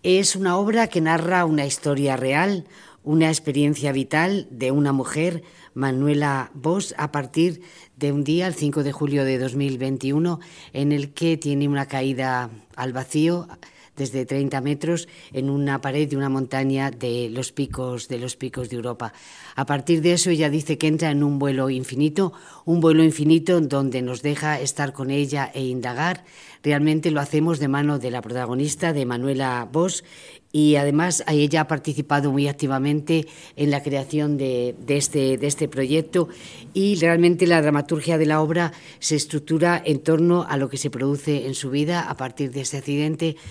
Es una obra que narra una historia real, una experiencia vital de una mujer, Manuela Bosch, a partir de un día, el 5 de julio de 2021, en el que tiene una caída al vacío desde 30 metros en una pared de una montaña de los picos de Europa. A partir de eso, ella dice que entra en un vuelo infinito donde nos deja estar con ella e indagar. Realmente lo hacemos de mano de la protagonista, de Manuela Bosch, y además ella ha participado muy activamente en la creación de este proyecto, y realmente la dramaturgia de la obra se estructura en torno a lo que se produce en su vida a partir de este accidente.